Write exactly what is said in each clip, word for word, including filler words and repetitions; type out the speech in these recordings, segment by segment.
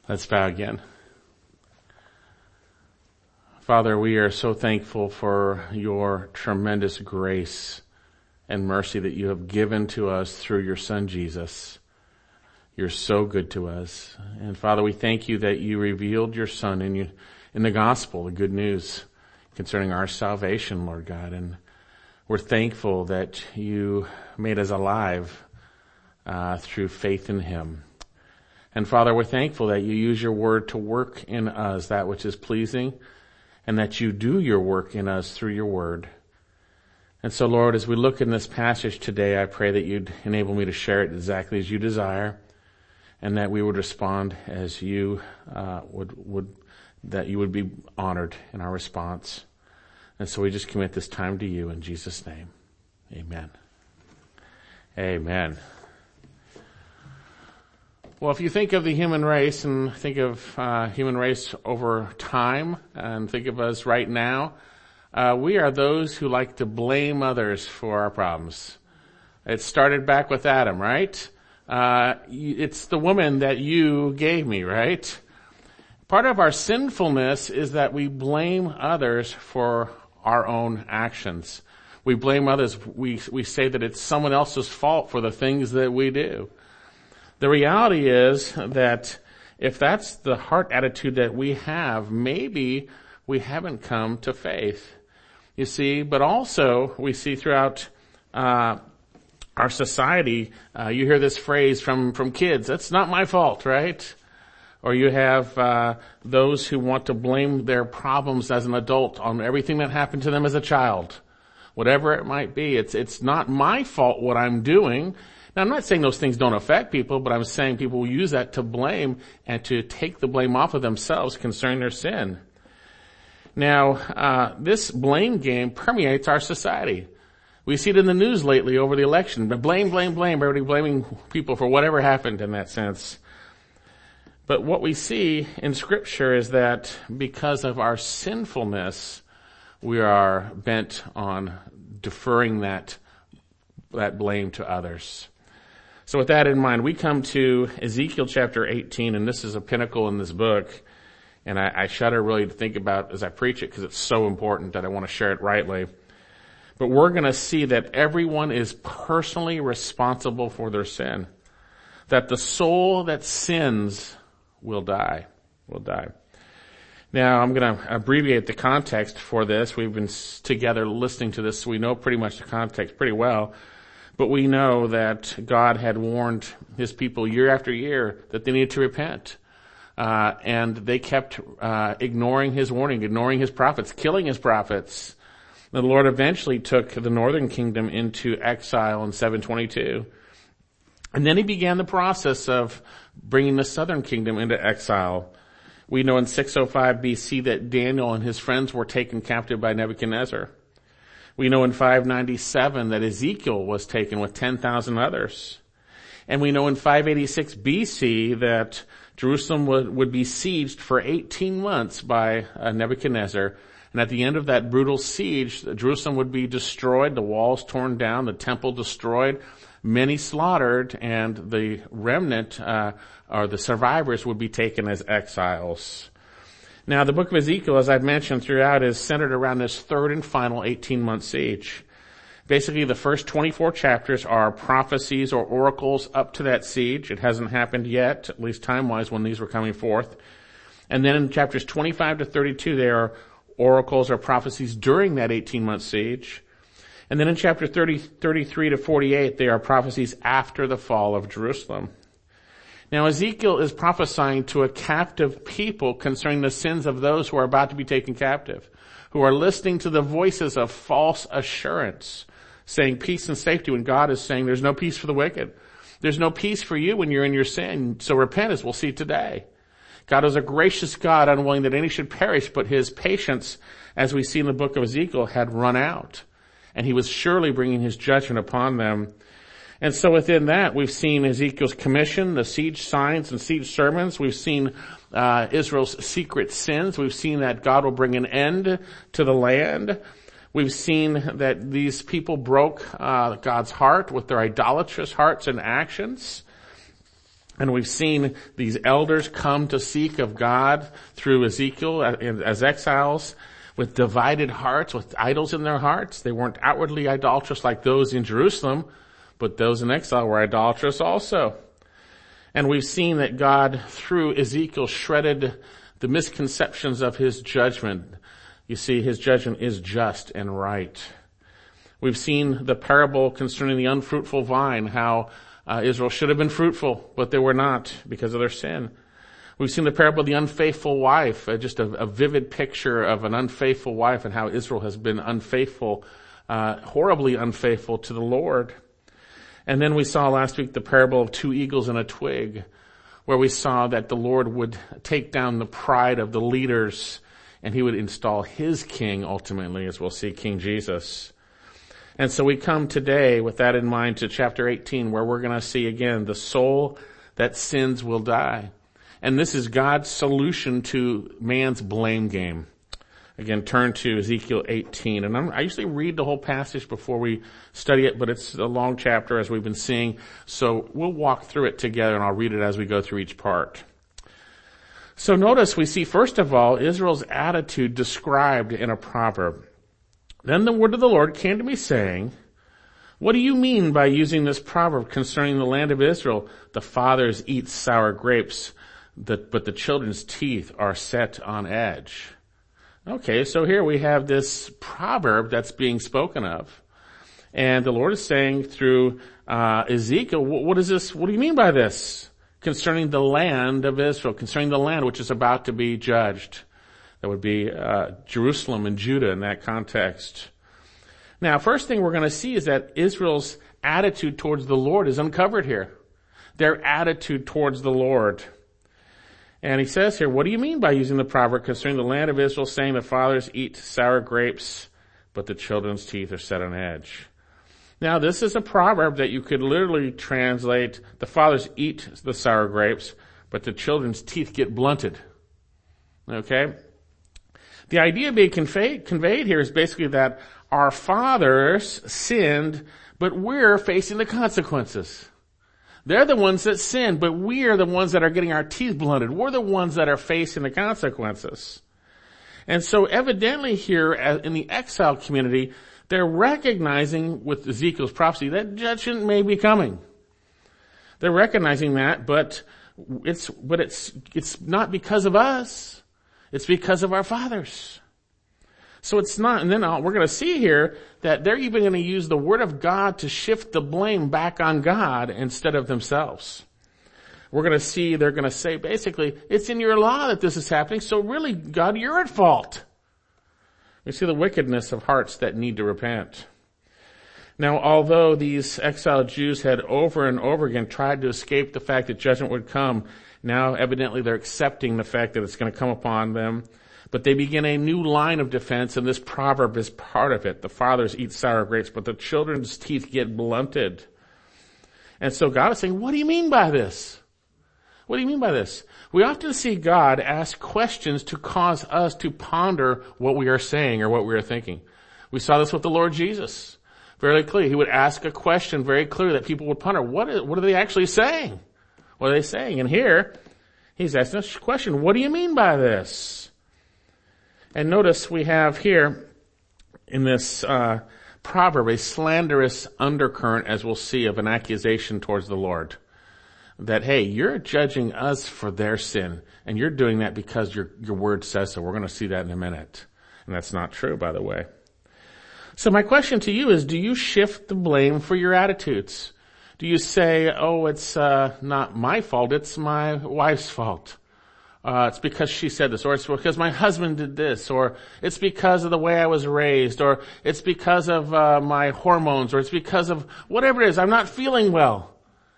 Let's bow again. Father, we are so thankful for your tremendous grace and mercy that you have given to us through your Son, Jesus. You're so good to us. And Father, we thank you that you revealed your Son in you, in the gospel, the good news concerning our salvation, Lord God. And we're thankful that you made us alive uh, through faith in him. And Father, we're thankful that you use your word to work in us that which is pleasing, and that you do your work in us through your word. And so, Lord, as we look in this passage today, I pray that you'd enable me to share it exactly as you desire, and that we would respond as you uh, would, would, that you would be honored in our response. And so we just commit this time to you in Jesus' name. Amen. Amen. Well, if you think of the human race and think of uh human race over time and think of us right now, uh we are those who like to blame others for our problems. It started back with Adam, right? Uh it's the woman that you gave me, right? Part of our sinfulness is that we blame others for our own actions. We blame others. We we say that it's someone else's fault for the things that we do. The reality is that if that's the heart attitude that we have, maybe we haven't come to faith. You see, but also we see throughout uh our society, uh you hear this phrase from from kids, "That's not my fault," right? Or you have uh those who want to blame their problems as an adult on everything that happened to them as a child. Whatever it might be, it's it's not my fault what I'm doing. Now, I'm not saying those things don't affect people, but I'm saying people will use that to blame and to take the blame off of themselves concerning their sin. Now, uh this blame game permeates our society. We see it in the news lately over the election. But blame, blame, blame, everybody blaming people for whatever happened in that sense. But what we see in Scripture is that because of our sinfulness, we are bent on deferring that, that blame to others. So with that in mind, we come to Ezekiel chapter eighteen, and this is a pinnacle in this book. And I, I shudder really to think about as I preach it because it's so important that I want to share it rightly. But we're going to see that everyone is personally responsible for their sin. That the soul that sins will die, will die. Now, I'm going to abbreviate the context for this. We've been together listening to this, so we know pretty much the context pretty well. But we know that God had warned his people year after year that they needed to repent. Uh, and they kept uh, ignoring his warning, ignoring his prophets, killing his prophets. The Lord eventually took the northern kingdom into exile in seven twenty-two. And then he began the process of bringing the southern kingdom into exile. We know in six oh five B C that Daniel and his friends were taken captive by Nebuchadnezzar. We know in five ninety-seven that Ezekiel was taken with ten thousand others. And we know in five eighty-six B C that Jerusalem would, would be sieged for eighteen months by uh, Nebuchadnezzar. And at the end of that brutal siege, Jerusalem would be destroyed, the walls torn down, the temple destroyed, many slaughtered, and the remnant, uh, or the survivors would be taken as exiles. Now, the book of Ezekiel, as I've mentioned throughout, is centered around this third and final eighteen-month siege. Basically, the first twenty-four chapters are prophecies or oracles up to that siege. It hasn't happened yet, at least time-wise, when these were coming forth. And then in chapters twenty-five to thirty-two, there are oracles or prophecies during that eighteen-month siege. And then in chapter thirty, thirty-three to forty-eight, there are prophecies after the fall of Jerusalem. Now, Ezekiel is prophesying to a captive people concerning the sins of those who are about to be taken captive, who are listening to the voices of false assurance, saying peace and safety when God is saying there's no peace for the wicked. There's no peace for you when you're in your sin, so repent, as we'll see today. God is a gracious God, unwilling that any should perish, but his patience, as we see in the book of Ezekiel, had run out. And he was surely bringing his judgment upon them. And so within that, we've seen Ezekiel's commission, the siege signs and siege sermons. We've seen uh Israel's secret sins. We've seen that God will bring an end to the land. We've seen that these people broke uh God's heart with their idolatrous hearts and actions. And we've seen these elders come to seek of God through Ezekiel as exiles with divided hearts, with idols in their hearts. They weren't outwardly idolatrous like those in Jerusalem, but those in exile were idolatrous also. And we've seen that God, through Ezekiel, shredded the misconceptions of his judgment. You see, his judgment is just and right. We've seen the parable concerning the unfruitful vine, how uh, Israel should have been fruitful, but they were not because of their sin. We've seen the parable of the unfaithful wife, uh, just a, a vivid picture of an unfaithful wife and how Israel has been unfaithful, uh, horribly unfaithful to the Lord. And then we saw last week the parable of two eagles and a twig, where we saw that the Lord would take down the pride of the leaders and he would install his king ultimately, as we'll see, King Jesus. And so we come today with that in mind to chapter eighteen, where we're going to see again the soul that sins will die. And this is God's solution to man's blame game. Again, turn to Ezekiel eighteen. And I'm, I usually read the whole passage before we study it, but it's a long chapter as we've been seeing. So we'll walk through it together and I'll read it as we go through each part. So notice we see, first of all, Israel's attitude described in a proverb. Then the word of the Lord came to me saying, what do you mean by using this proverb concerning the land of Israel? The fathers eat sour grapes, but the children's teeth are set on edge. Okay, so here we have this proverb that's being spoken of. And the Lord is saying through uh Ezekiel, what is this? What do you mean by this? Concerning the land of Israel, concerning the land which is about to be judged. That would be uh Jerusalem and Judah in that context. Now, first thing we're going to see is that Israel's attitude towards the Lord is uncovered here. Their attitude towards the Lord. And he says here, what do you mean by using the proverb concerning the land of Israel, saying the fathers eat sour grapes, but the children's teeth are set on edge? Now, this is a proverb that you could literally translate, the fathers eat the sour grapes, but the children's teeth get blunted. Okay? The idea being conveyed, conveyed here is basically that our fathers sinned, but we're facing the consequences. They're the ones that sin, but we are the ones that are getting our teeth blunted. We're the ones that are facing the consequences. And so evidently here in the exile community, they're recognizing with Ezekiel's prophecy that judgment may be coming. They're recognizing that, but it's, but it's, it's not because of us. It's because of our fathers. So it's not, and then we're going to see here that they're even going to use the word of God to shift the blame back on God instead of themselves. We're going to see they're going to say basically, it's in your law that this is happening, so really, God, you're at fault. We see the wickedness of hearts that need to repent. Now, although these exiled Jews had over and over again tried to escape the fact that judgment would come, now evidently they're accepting the fact that it's going to come upon them. But they begin a new line of defense, and this proverb is part of it. The fathers eat sour grapes, but the children's teeth get blunted. And so God is saying, what do you mean by this? What do you mean by this? We often see God ask questions to cause us to ponder what we are saying or what we are thinking. We saw this with the Lord Jesus. Very clearly. He would ask a question very clearly that people would ponder. What is, what are they actually saying? What are they saying? And here, he's asking us a question. What do you mean by this? And notice we have here in this uh proverb a slanderous undercurrent, as we'll see, of an accusation towards the Lord. That, hey, you're judging us for their sin, and you're doing that because your your word says so. We're going to see that in a minute. And that's not true, by the way. So my question to you is, do you shift the blame for your attitudes? Do you say, oh, it's uh not my fault, it's my wife's fault? Uh, it's because she said this, or it's because my husband did this, or it's because of the way I was raised, or it's because of uh, my hormones, or it's because of whatever it is. I'm not feeling well.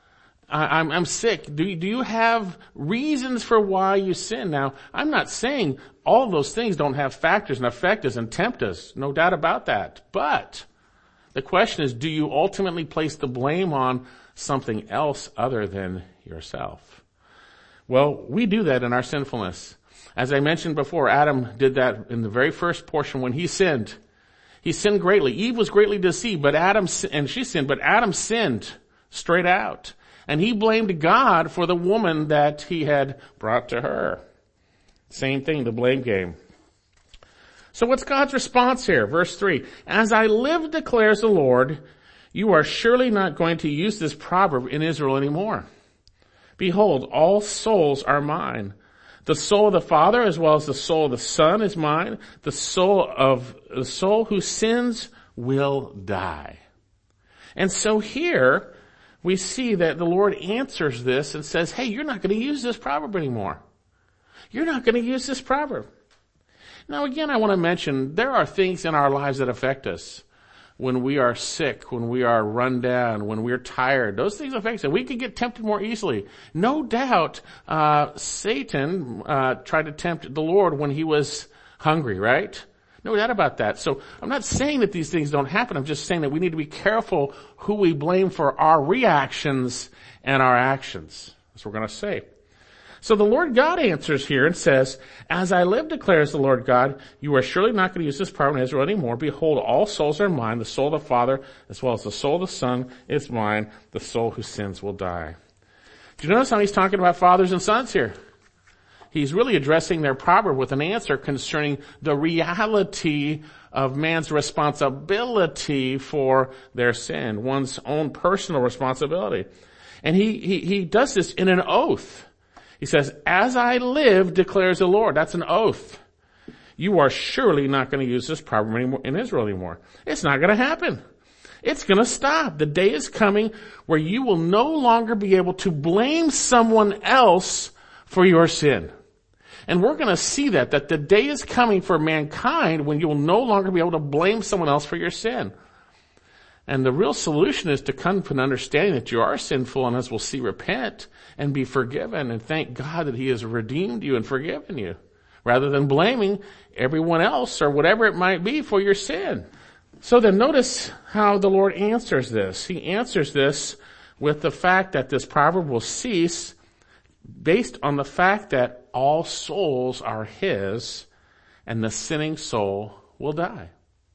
I, I'm, I'm sick. Do you, do you have reasons for why you sin? Now, I'm not saying all of those things don't have factors and affect us and tempt us. No doubt about that. But the question is, do you ultimately place the blame on something else other than yourself? Well, we do that in our sinfulness. As I mentioned before, Adam did that in the very first portion when he sinned. He sinned greatly. Eve was greatly deceived, but Adam, and she sinned, but Adam sinned straight out. And he blamed God for the woman that he had brought to her. Same thing, the blame game. So what's God's response here? Verse three, as I live, declares the Lord, you are surely not going to use this proverb in Israel anymore. Behold, all souls are mine. The soul of the Father as well as the soul of the Son is mine. The soul of the soul who sins will die. And so here we see that the Lord answers this and says, hey, you're not going to use this proverb anymore. You're not going to use this proverb. Now again, I want to mention there are things in our lives that affect us. When we are sick, when we are run down, when we're tired, those things affect us. We can get tempted more easily. No doubt, uh, Satan, uh, tried to tempt the Lord when he was hungry, right? No doubt about that. So I'm not saying that these things don't happen. I'm just saying that we need to be careful who we blame for our reactions and our actions. That's what we're going to say. So the Lord God answers here and says, as I live, declares the Lord God, you are surely not going to use this proverb in Israel anymore. Behold, all souls are mine. The soul of the Father, as well as the soul of the Son, is mine. The soul who sins will die. Do you notice how he's talking about fathers and sons here? He's really addressing their proverb with an answer concerning the reality of man's responsibility for their sin, one's own personal responsibility. And he, he, he does this in an oath. He says, as I live, declares the Lord. That's an oath. You are surely not going to use this proverb anymore in Israel anymore. It's not going to happen. It's going to stop. The day is coming where you will no longer be able to blame someone else for your sin. And we're going to see that, that the day is coming for mankind when you will no longer be able to blame someone else for your sin. And the real solution is to come to an understanding that you are sinful, and as we'll see, repent and be forgiven and thank God that he has redeemed you and forgiven you, rather than blaming everyone else or whatever it might be for your sin. So then notice how the Lord answers this. He answers this with the fact that this proverb will cease based on the fact that all souls are his and the sinning soul will die.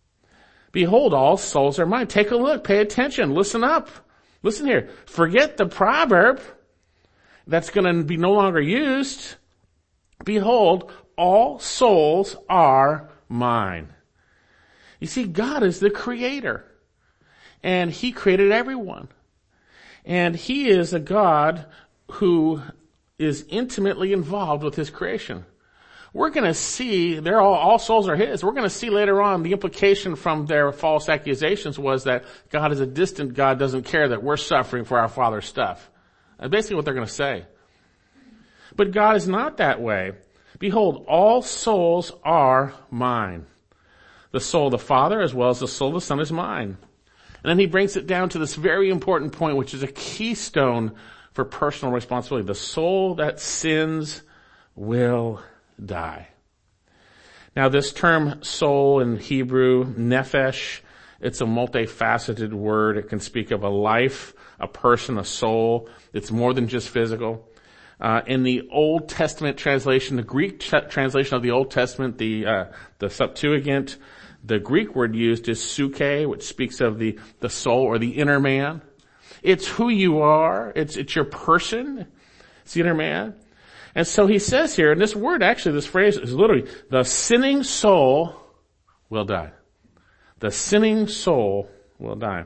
Behold, all souls are mine. Take a look. Pay attention. Listen up. Listen here. Forget the proverb that's going to be no longer used. Behold, all souls are mine. You see, God is the creator. And he created everyone. And he is a God who is intimately involved with his creation. We're going to see, they're all, all souls are his. We're going to see later on the implication from their false accusations was that God is a distant God, doesn't care that we're suffering for our Father's stuff. That's basically what they're going to say. But God is not that way. Behold, all souls are mine. The soul of the Father as well as the soul of the Son is mine. And then he brings it down to this very important point, which is a keystone for personal responsibility. The soul that sins will die. Now this term soul in Hebrew, nephesh, it's a multifaceted word. It can speak of a life, a person, a soul. It's more than just physical. Uh, in the Old Testament translation, the Greek ch- translation of the Old Testament, the, uh, the Septuagint, the Greek word used is suke, which speaks of the, the soul or the inner man. It's who you are. It's, it's your person. It's the inner man. And so he says here, and this word actually, this phrase is literally, the sinning soul will die. The sinning soul will die.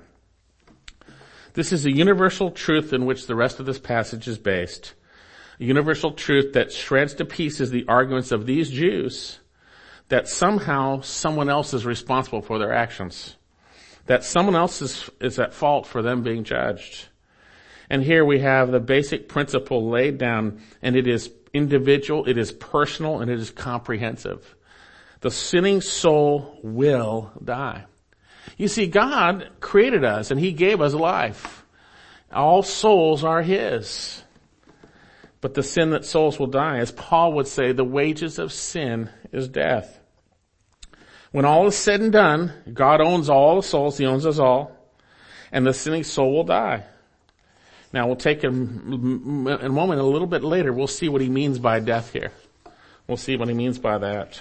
This is a universal truth in which the rest of this passage is based. A universal truth that shreds to pieces the arguments of these Jews that somehow someone else is responsible for their actions. That someone else is, is at fault for them being judged. And here we have the basic principle laid down, and it is individual, it is personal, and it is comprehensive. The sinning soul will die. You see, God created us, and he gave us life. All souls are his. But the sin that souls will die, as Paul would say, the wages of sin is death. When all is said and done, God owns all the souls, he owns us all, and the sinning soul will die. Now we'll take a, in a moment, a little bit later, we'll see what he means by death here. We'll see what he means by that.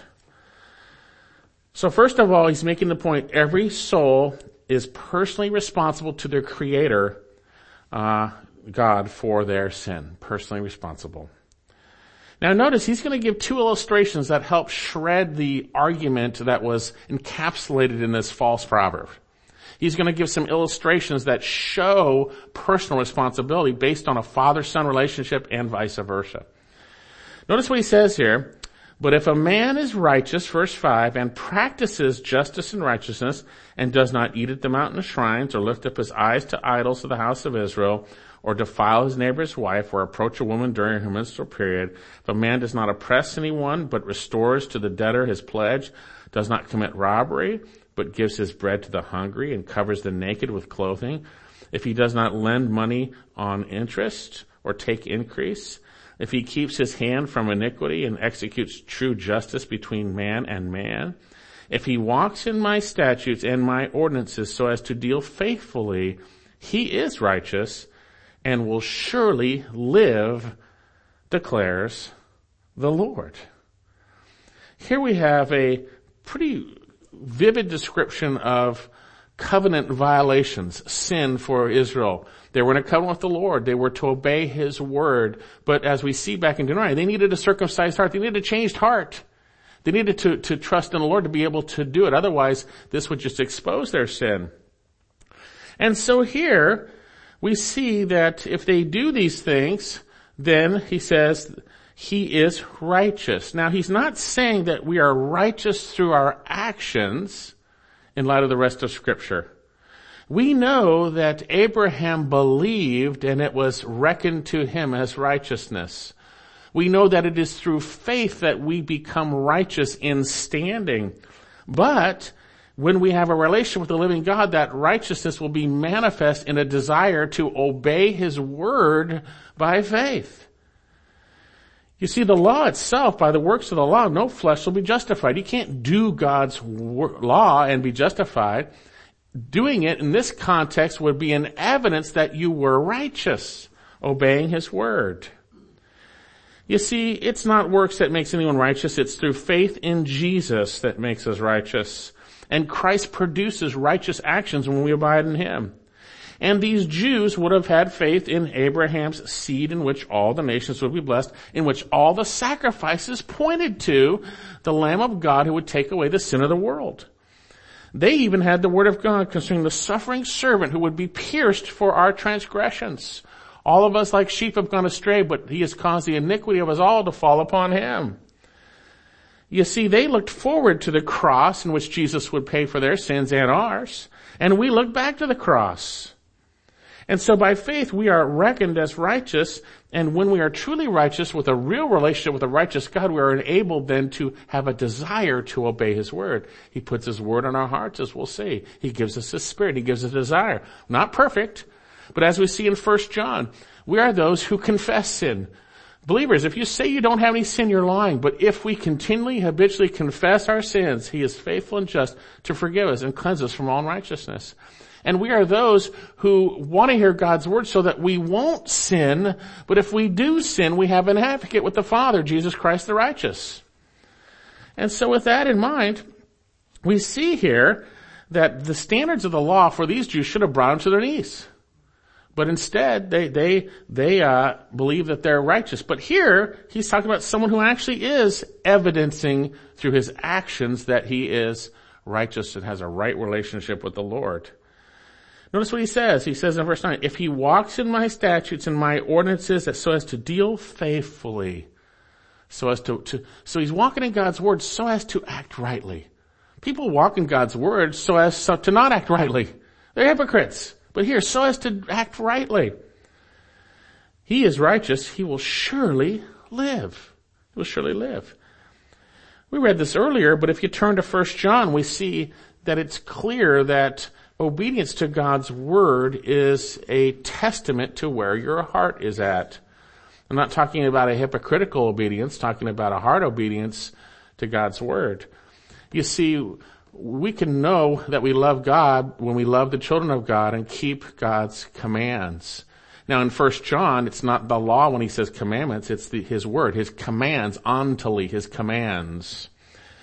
So first of all, he's making the point, every soul is personally responsible to their creator, uh, God for their sin, personally responsible. Now notice he's going to give two illustrations that help shred the argument that was encapsulated in this false proverb. He's going to give some illustrations that show personal responsibility based on a father-son relationship and vice versa. Notice what he says here. But if a man is righteous, verse five, and practices justice and righteousness, and does not eat at the mountain shrines, or lift up his eyes to idols of the house of Israel, or defile his neighbor's wife, or approach a woman during her menstrual period, if a man does not oppress anyone, but restores to the debtor his pledge, does not commit robbery, but gives his bread to the hungry, and covers the naked with clothing, if he does not lend money on interest, or take increase, if he keeps his hand from iniquity and executes true justice between man and man, if he walks in my statutes and my ordinances so as to deal faithfully, he is righteous and will surely live, declares the Lord. Here we have a pretty vivid description of covenant violations, sin for Israel. They were in a covenant with the Lord. They were to obey his word. But as we see back in Deuteronomy, they needed a circumcised heart. They needed a changed heart. They needed to, to trust in the Lord to be able to do it. Otherwise, this would just expose their sin. And so here, we see that if they do these things, then he says he is righteous. Now, he's not saying that we are righteous through our actions in light of the rest of Scripture. We know that Abraham believed and it was reckoned to him as righteousness. We know that it is through faith that we become righteous in standing. But when we have a relationship with the living God, that righteousness will be manifest in a desire to obey his word by faith. You see, the law itself, by the works of the law, no flesh will be justified. You can't do God's law and be justified. Doing it in this context would be an evidence that you were righteous, obeying his word. You see, it's not works that makes anyone righteous. It's through faith in Jesus that makes us righteous. And Christ produces righteous actions when we abide in him. And these Jews would have had faith in Abraham's seed, in which all the nations would be blessed, in which all the sacrifices pointed to the Lamb of God who would take away the sin of the world. They even had the word of God concerning the suffering servant who would be pierced for our transgressions. All of us like sheep have gone astray, but he has caused the iniquity of us all to fall upon him. You see, they looked forward to the cross in which Jesus would pay for their sins and ours, and we look back to the cross. And so by faith we are reckoned as righteous, and when we are truly righteous with a real relationship with a righteous God, we are enabled then to have a desire to obey his word. He puts his word on our hearts, as we'll see. He gives us his spirit. He gives us a desire. Not perfect, but as we see in First John, we are those who confess sin. Believers, if you say you don't have any sin, you're lying. But if we continually, habitually confess our sins, he is faithful and just to forgive us and cleanse us from all unrighteousness. And we are those who want to hear God's word so that we won't sin, but if we do sin, we have an advocate with the Father, Jesus Christ the righteous. And so with that in mind, we see here that the standards of the law for these Jews should have brought them to their knees. But instead, they, they, they, uh, believe that they're righteous. But here, he's talking about someone who actually is evidencing through his actions that he is righteous and has a right relationship with the Lord. Notice what he says. He says in verse nine, if he walks in my statutes and my ordinances so as to deal faithfully, so as to, to, so he's walking in God's word so as to act rightly. People walk in God's word so as so to not act rightly. They're hypocrites. But here, so as to act rightly. He is righteous. He will surely live. He will surely live. We read this earlier, but if you turn to First John, we see that it's clear that obedience to God's word is a testament to where your heart is at. I'm not talking about a hypocritical obedience, talking about a heart obedience to God's word. You see, we can know that we love God when we love the children of God and keep God's commands. Now in First John, it's not the law when he says commandments, it's the, his word, his commands, ontoli, his commands.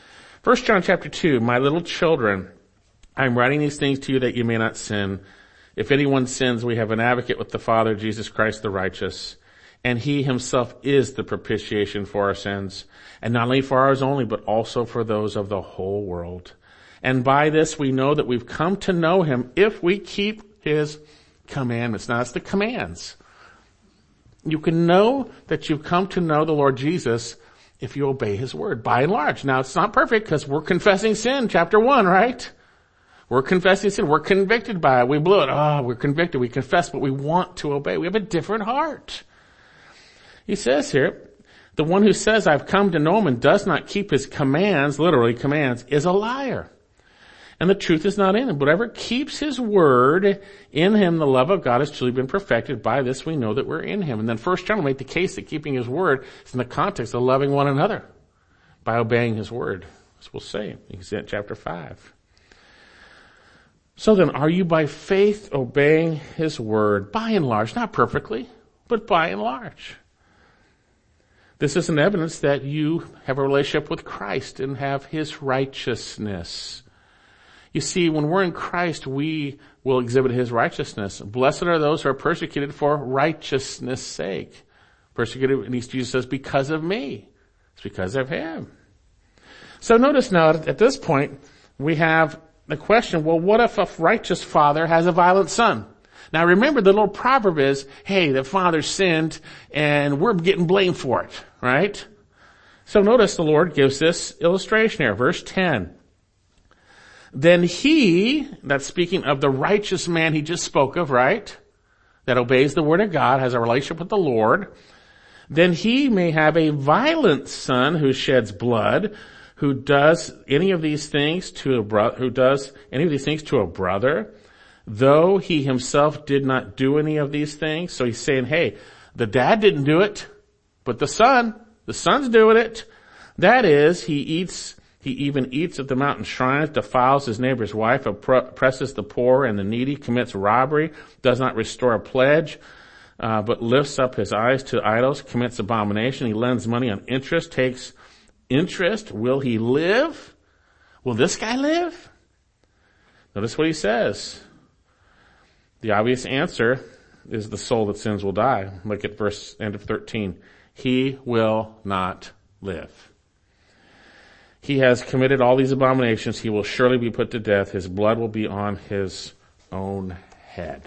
First John chapter two, my little children, I'm writing these things to you that you may not sin. If anyone sins, we have an advocate with the Father, Jesus Christ the righteous. And he himself is the propitiation for our sins. And not only for ours only, but also for those of the whole world. And by this we know that we've come to know him if we keep his commandments. Now it's the commands. You can know that you've come to know the Lord Jesus if you obey his word, by and large. Now it's not perfect because we're confessing sin, chapter one, right? We're confessing sin. We're convicted by it. We blew it. Oh, we're convicted. We confess, but we want to obey. We have a different heart. He says here, the one who says, I've come to know him and does not keep his commands, literally commands, is a liar. And the truth is not in him. Whatever keeps his word, in him the love of God has truly been perfected. By this we know that we're in him. And then First John will make the case that keeping his word is in the context of loving one another by obeying his word, as we'll say. You can see that in chapter five. So then, are you by faith obeying his word? By and large, not perfectly, but by and large. This is an evidence that you have a relationship with Christ and have his righteousness. You see, when we're in Christ, we will exhibit his righteousness. Blessed are those who are persecuted for righteousness' sake. Persecuted, and Jesus says, because of me. It's because of him. So notice now, at this point, we have the question, well, what if a righteous father has a violent son? Now remember, the little proverb is, hey, the father sinned and we're getting blamed for it, right? So notice the Lord gives this illustration here, verse ten. Then he, that's speaking of the righteous man he just spoke of, right? That obeys the word of God, has a relationship with the Lord. Then he may have a violent son who sheds blood, who does any of these things to a brother, who does any of these things to a brother, though he himself did not do any of these things. So he's saying, hey, the dad didn't do it, but the son, the son's doing it. That is, he eats, he even eats at the mountain shrines, defiles his neighbor's wife, oppresses the poor and the needy, commits robbery, does not restore a pledge, uh, but lifts up his eyes to idols, commits abomination. He lends money on interest, takes interest. Will he live? Will this guy live? Notice what he says. The obvious answer is the soul that sins will die. Look at verse end of thirteen. He will not live. He has committed all these abominations. He will surely be put to death. His blood will be on his own head.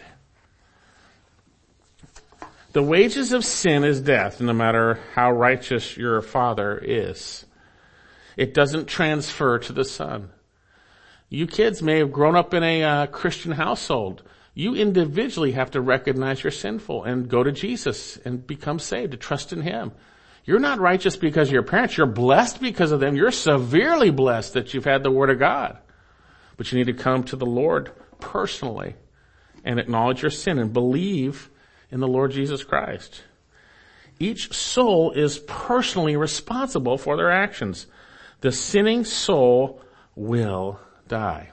The wages of sin is death, no matter how righteous your father is. It doesn't transfer to the son. You kids may have grown up in a uh, Christian household. You individually have to recognize you're sinful and go to Jesus and become saved, to trust in him. You're not righteous because of your parents. You're blessed because of them. You're severely blessed that you've had the word of God. But you need to come to the Lord personally and acknowledge your sin and believe in the Lord Jesus Christ. Each soul is personally responsible for their actions. The sinning soul will die.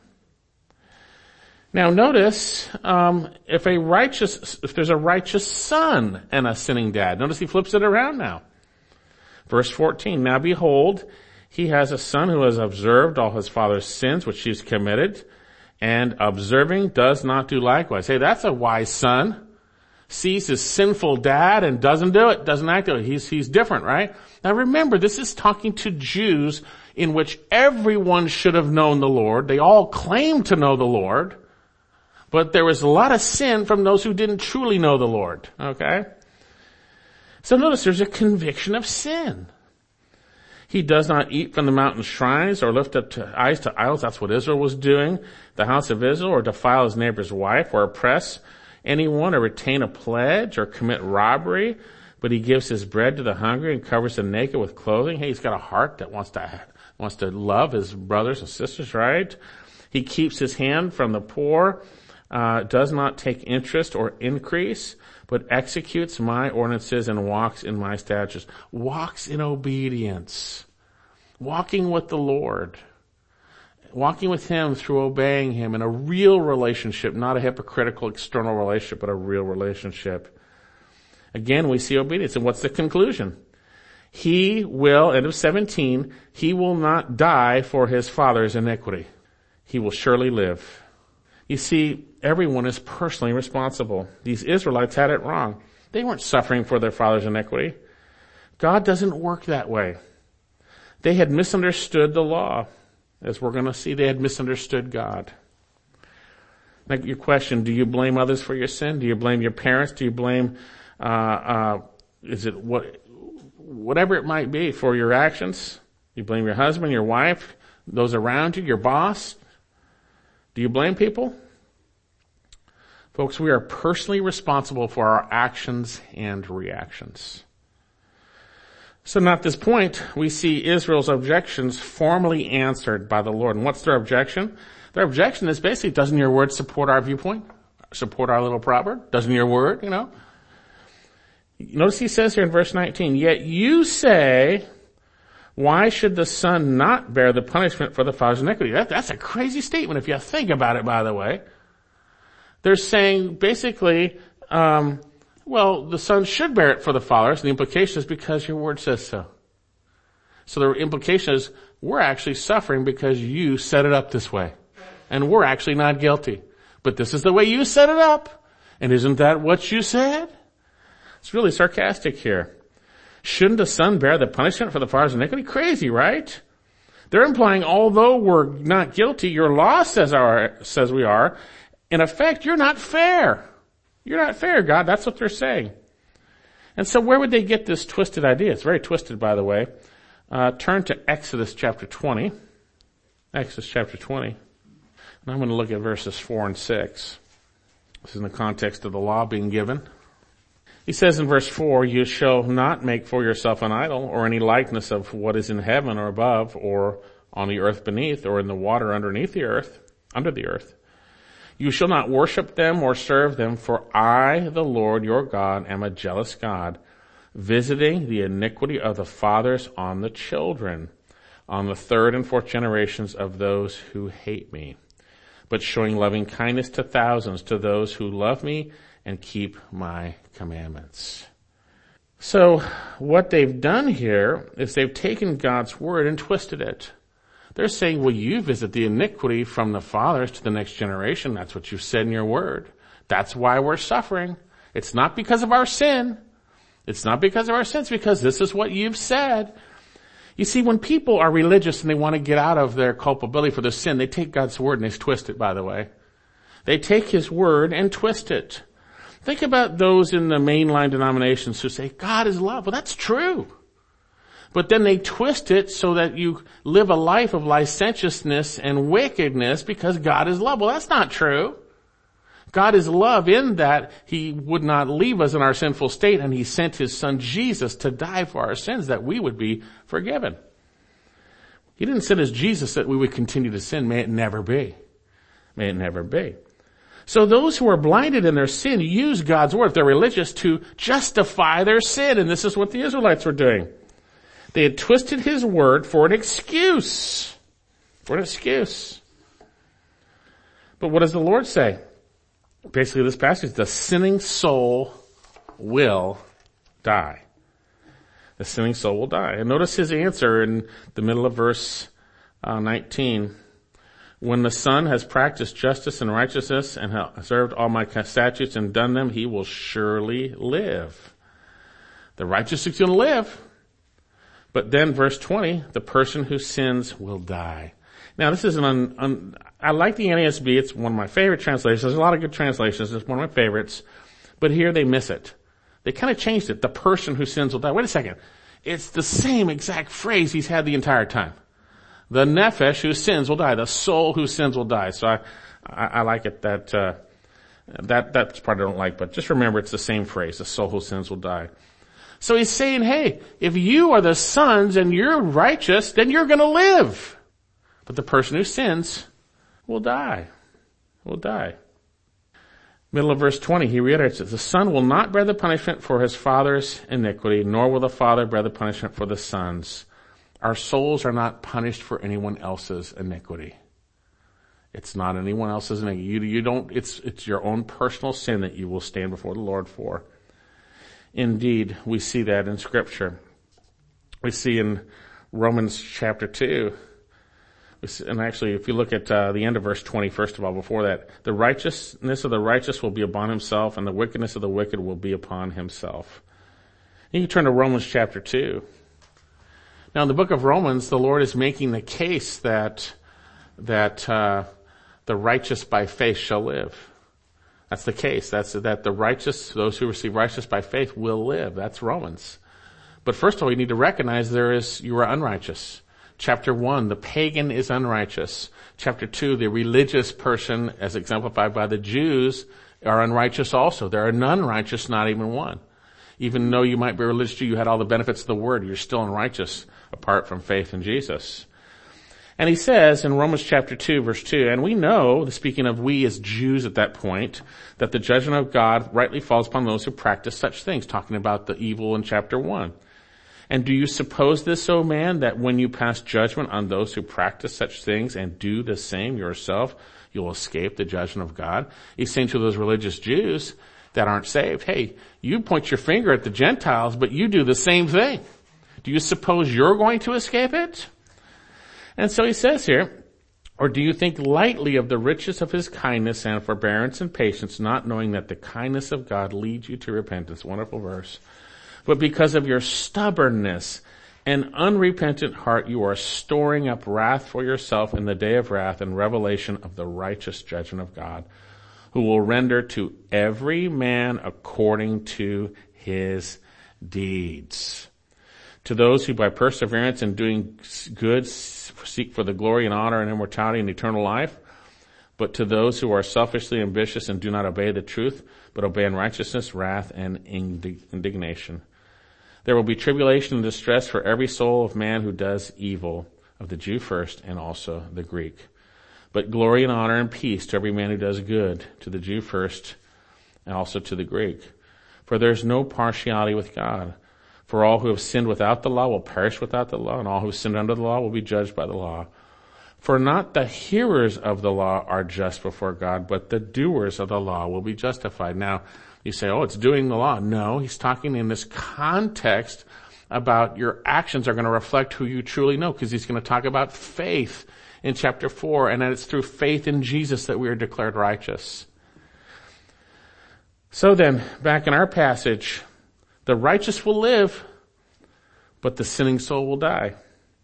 Now notice, um, if a righteous, if there's a righteous son and a sinning dad, notice he flips it around now. Verse fourteen, now behold, he has a son who has observed all his father's sins which he's committed, and observing does not do likewise. Hey, that's a wise son. Sees his sinful dad and doesn't do it, doesn't act it. He's, he's different, right? Now remember, this is talking to Jews in which everyone should have known the Lord. They all claim to know the Lord. But there was a lot of sin from those who didn't truly know the Lord, okay? So notice there's a conviction of sin. He does not eat from the mountain shrines or lift up to eyes to idols. That's what Israel was doing. The house of Israel, or defile his neighbor's wife, or oppress anyone, or retain a pledge, or commit robbery. But he gives his bread to the hungry and covers the naked with clothing. Hey, he's got a heart that wants to, wants to love his brothers and sisters, right? He keeps his hand from the poor, uh, does not take interest or increase, but executes my ordinances and walks in my statutes. Walks in obedience. Walking with the Lord. Walking with him through obeying him in a real relationship, not a hypocritical external relationship, but a real relationship. Again, we see obedience. And what's the conclusion? He will, end of seventeen, he will not die for his father's iniquity. He will surely live. You see, everyone is personally responsible. These Israelites had it wrong. They weren't suffering for their father's iniquity. God doesn't work that way. They had misunderstood the law. As we're going to see, they had misunderstood God. Now, your question, do you blame others for your sin? Do you blame your parents? Do you blame, uh, uh, is it what, whatever it might be for your actions? You blame your husband, your wife, those around you, your boss? Do you blame people? Folks, we are personally responsible for our actions and reactions. So now at this point, we see Israel's objections formally answered by the Lord. And what's their objection? Their objection is basically, doesn't your word support our viewpoint? Support our little proverb? Doesn't your word, you know? Notice he says here in verse nineteen, yet you say, why should the son not bear the punishment for the father's iniquity? That, that's a crazy statement if you think about it, by the way. They're saying basically, um, well, the son should bear it for the fathers, and the implication is because your word says so. So the implication is we're actually suffering because you set it up this way. And we're actually not guilty. But this is the way you set it up. And isn't that what you said? It's really sarcastic here. Shouldn't the son bear the punishment for the father's iniquity? Crazy, right? They're implying although we're not guilty, your law says our, says we are. In effect, you're not fair. You're not fair, God. That's what they're saying. And so where would they get this twisted idea? It's very twisted, by the way. Uh, turn to Exodus chapter twenty. Exodus chapter twenty. And I'm going to look at verses four and six. This is in the context of the law being given. He says in verse four, you shall not make for yourself an idol or any likeness of what is in heaven or above or on the earth beneath or in the water underneath the earth, under the earth. You shall not worship them or serve them, for I, the Lord your God, am a jealous God, visiting the iniquity of the fathers on the children, on the third and fourth generations of those who hate me, but showing loving kindness to thousands, to those who love me and keep my commandments. So what they've done here is they've taken God's word and twisted it. They're saying, well, you visit the iniquity from the fathers to the next generation. That's what you said in your word. That's why we're suffering. It's not because of our sin. It's not because of our sins, because this is what you've said. You see, when people are religious and they want to get out of their culpability for their sin, they take God's word and they twist it, by the way. They take his word and twist it. Think about those in the mainline denominations who say, God is love. Well, that's true. But then they twist it so that you live a life of licentiousness and wickedness because God is love. Well, that's not true. God is love in that he would not leave us in our sinful state, and he sent his son Jesus to die for our sins that we would be forgiven. He didn't send us Jesus that we would continue to sin. May it never be. May it never be. So those who are blinded in their sin use God's word, if they're religious, to justify their sin, and this is what the Israelites were doing. They had twisted his word for an excuse. For an excuse. But what does the Lord say? Basically, this passage, the sinning soul will die. The sinning soul will die. And notice his answer in the middle of verse uh, nineteen. When the Son has practiced justice and righteousness and has observed all my statutes and done them, he will surely live. The righteous is going to live. But then verse twenty, the person who sins will die. Now this is an, un, un, I like the N A S B. It's one of my favorite translations. There's a lot of good translations. It's one of my favorites. But here they miss it. They kind of changed it. The person who sins will die. Wait a second. It's the same exact phrase he's had the entire time. The nephesh who sins will die. The soul who sins will die. So I, I, I like it that, uh, that, that's part I don't like, but just remember it's the same phrase. The soul who sins will die. So he's saying, hey, if you are the sons and you're righteous, then you're gonna live. But the person who sins will die. Will die. Middle of verse twenty, he reiterates it. The son will not bear the punishment for his father's iniquity, nor will the father bear the punishment for the son's. Our souls are not punished for anyone else's iniquity. It's not anyone else's iniquity. You, you don't, it's, it's your own personal sin that you will stand before the Lord for. Indeed, we see that in Scripture. We see in Romans chapter two, And actually, if you look at uh, the end of verse twenty, first of all, before that, the righteousness of the righteous will be upon himself, and the wickedness of the wicked will be upon himself. You can turn to Romans chapter two. Now, in the book of Romans, the Lord is making the case that that uh, the righteous by faith shall live. That's the case. That's that the righteous, those who receive righteousness by faith, will live. That's Romans. But first of all, you need to recognize there is you are unrighteous. Chapter one, the pagan is unrighteous. Chapter two, the religious person, as exemplified by the Jews, are unrighteous also. There are none righteous, not even one. Even though you might be a religious Jew, you had all the benefits of the word, you're still unrighteous apart from faith in Jesus. And he says in Romans chapter two, verse two, and we know, speaking of we as Jews at that point, that the judgment of God rightly falls upon those who practice such things, talking about the evil in chapter one. And do you suppose this, O man, that when you pass judgment on those who practice such things and do the same yourself, you'll escape the judgment of God? He's saying to those religious Jews that aren't saved, hey, you point your finger at the Gentiles, but you do the same thing. Do you suppose you're going to escape it? And so he says here, or do you think lightly of the riches of his kindness and forbearance and patience, not knowing that the kindness of God leads you to repentance? Wonderful verse. But because of your stubbornness and unrepentant heart, you are storing up wrath for yourself in the day of wrath and revelation of the righteous judgment of God, who will render to every man according to his deeds. To those who by perseverance in doing good seek for the glory and honor and immortality and eternal life, but to those who are selfishly ambitious and do not obey the truth, but obey unrighteousness, wrath, and indignation. There will be tribulation and distress for every soul of man who does evil, of the Jew first and also the Greek. But glory and honor and peace to every man who does good, to the Jew first and also to the Greek. For there is no partiality with God. For all who have sinned without the law will perish without the law, and all who have sinned under the law will be judged by the law. For not the hearers of the law are just before God, but the doers of the law will be justified. Now, you say, oh, it's doing the law. No, he's talking in this context about your actions are going to reflect who you truly know, because he's going to talk about faith in chapter four, and that it's through faith in Jesus that we are declared righteous. So then, back in our passage, the righteous will live, but the sinning soul will die.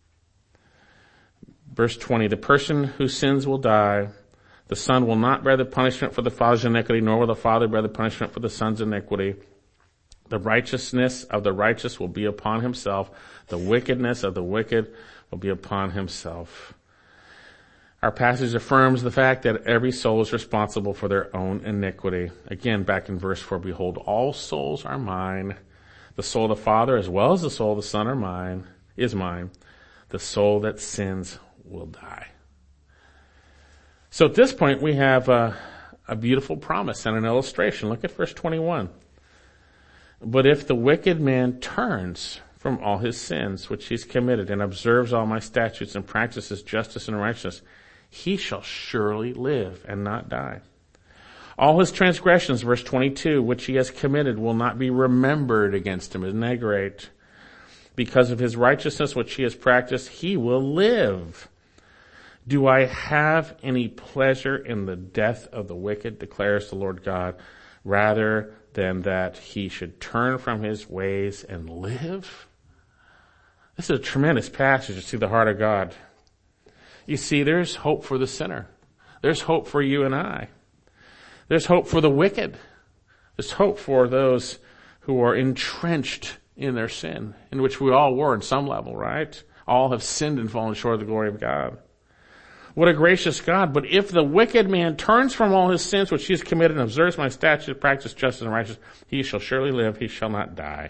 Verse twenty, the person who sins will die. The son will not bear the punishment for the father's iniquity, nor will the father bear the punishment for the son's iniquity. The righteousness of the righteous will be upon himself. The wickedness of the wicked will be upon himself. Our passage affirms the fact that every soul is responsible for their own iniquity. Again, back in verse four, behold, all souls are mine. The soul of the Father as well as the soul of the Son are mine, is mine. The soul that sins will die. So at this point, we have a, a beautiful promise and an illustration. Look at verse twenty-one. But if the wicked man turns from all his sins which he's committed and observes all my statutes and practices justice and righteousness, he shall surely live and not die. All his transgressions, verse twenty-two, which he has committed will not be remembered against him. Isn't that great? Because of his righteousness which he has practiced, he will live. Do I have any pleasure in the death of the wicked, declares the Lord God, rather than that he should turn from his ways and live? This is a tremendous passage to see the heart of God. You see, there's hope for the sinner. There's hope for you and I. There's hope for the wicked. There's hope for those who are entrenched in their sin, in which we all were in some level, right? All have sinned and fallen short of the glory of God. What a gracious God. But if the wicked man turns from all his sins which he has committed and observes my statutes, practice justice and righteousness, he shall surely live, he shall not die.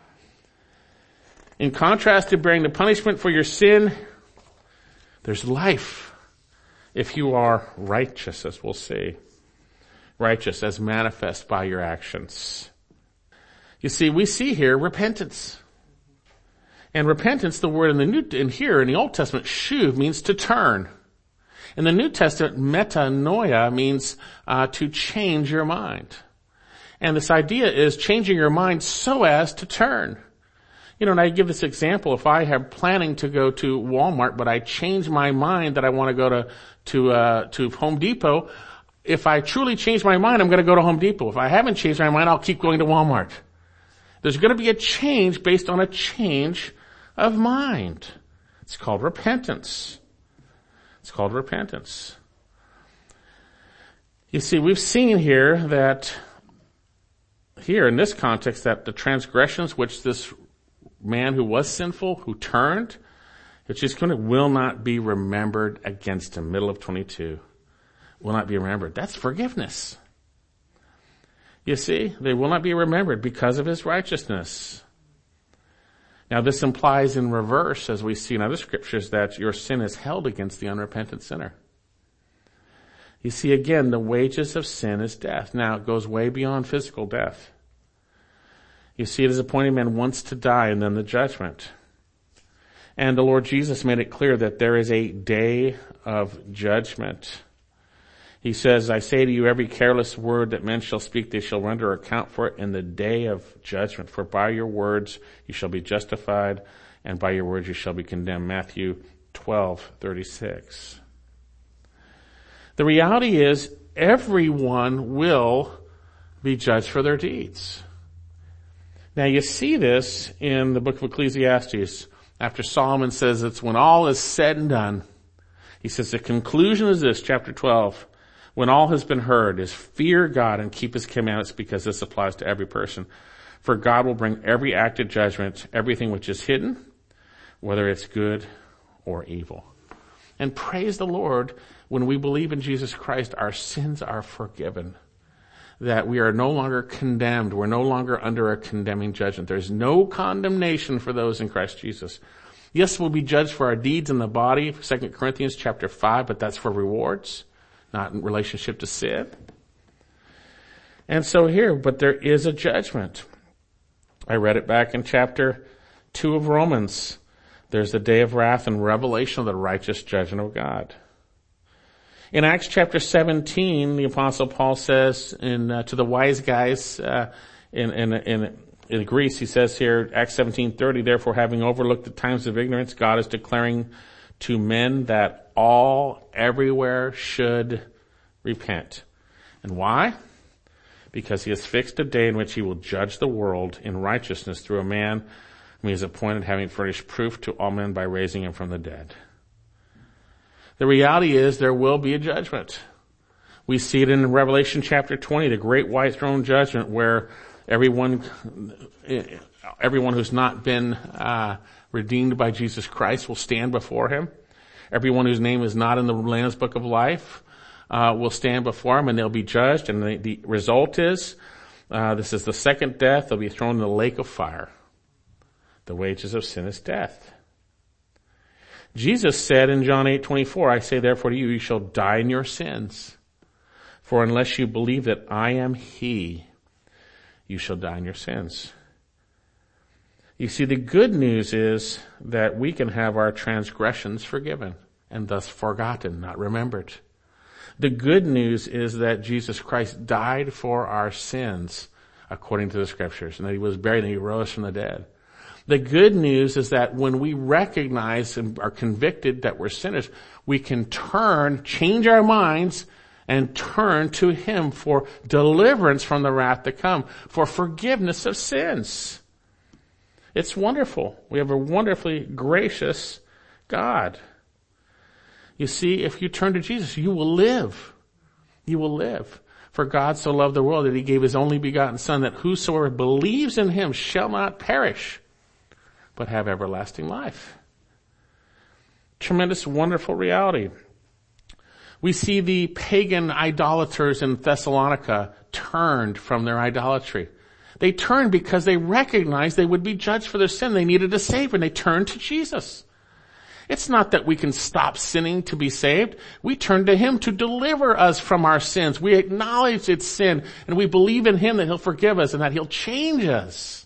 In contrast to bearing the punishment for your sin, there's life if you are righteous, as we'll see. Righteous as manifest by your actions. You see, we see here repentance. And repentance, the word in the New, in here in the Old Testament, shuv, means to turn. In the New Testament, metanoia means uh, to change your mind. And this idea is changing your mind so as to turn. You know, and I give this example. If I have planning to go to Walmart, but I change my mind that I want to go to, to, uh, to Home Depot, if I truly change my mind, I'm going to go to Home Depot. If I haven't changed my mind, I'll keep going to Walmart. There's going to be a change based on a change of mind. It's called repentance. It's called repentance. You see, we've seen here that, here in this context, that the transgressions which this man who was sinful, who turned, which is going to, will not be remembered against him. Middle of twenty-two. Will not be remembered. That's forgiveness. You see, they will not be remembered because of his righteousness. Now this implies in reverse, as we see in other scriptures, that your sin is held against the unrepentant sinner. You see, again, the wages of sin is death. Now it goes way beyond physical death. You see, it is appointed man once to die and then the judgment. And the Lord Jesus made it clear that there is a day of judgment. He says, I say to you, every careless word that men shall speak, they shall render account for it in the day of judgment. For by your words you shall be justified, and by your words you shall be condemned. Matthew twelve thirty-six. The reality is, everyone will be judged for their deeds. Now you see this in the book of Ecclesiastes. After Solomon says it's when all is said and done, he says the conclusion is this, chapter twelve. When all has been heard, is fear God and keep his commandments, because this applies to every person. For God will bring every act of judgment, everything which is hidden, whether it's good or evil. And praise the Lord, when we believe in Jesus Christ, our sins are forgiven. That we are no longer condemned. We're no longer under a condemning judgment. There's no condemnation for those in Christ Jesus. Yes, we'll be judged for our deeds in the body, Second Corinthians chapter five, but that's for rewards, not in relationship to sin. And so here, but there is a judgment. I read it back in chapter two of Romans. There's the day of wrath and revelation of the righteous judgment of God. In Acts chapter seventeen, the Apostle Paul says in, uh, to the wise guys, uh, in, in, in, in Greece, he says here, Acts seventeen thirty, therefore having overlooked the times of ignorance, God is declaring to men that all everywhere should repent. And why? Because he has fixed a day in which he will judge the world in righteousness through a man whom he has appointed, having furnished proof to all men by raising him from the dead. The reality is there will be a judgment. We see it in Revelation chapter twenty, the great white throne judgment, where everyone, everyone who's not been uh, redeemed by Jesus Christ will stand before him. Everyone whose name is not in the Lamb's Book of Life uh, will stand before him, and they'll be judged. And the, the result is, uh, this is the second death. They'll be thrown in the lake of fire. The wages of sin is death. Jesus said in John eight twenty-four, I say therefore to you, you shall die in your sins. For unless you believe that I am he, you shall die in your sins. You see, the good news is that we can have our transgressions forgiven and thus forgotten, not remembered. The good news is that Jesus Christ died for our sins according to the scriptures, and that he was buried and he rose from the dead. The good news is that when we recognize and are convicted that we're sinners, we can turn, change our minds, and turn to him for deliverance from the wrath to come, for forgiveness of sins. It's wonderful. We have a wonderfully gracious God. You see, if you turn to Jesus, you will live. You will live. For God so loved the world that he gave his only begotten Son, that whosoever believes in him shall not perish, but have everlasting life. Tremendous, wonderful reality. We see the pagan idolaters in Thessalonica turned from their idolatry. They turned because they recognized they would be judged for their sin. They needed a Savior, and they turned to Jesus. It's not that we can stop sinning to be saved. We turn to him to deliver us from our sins. We acknowledge it's sin, and we believe in him that he'll forgive us and that he'll change us.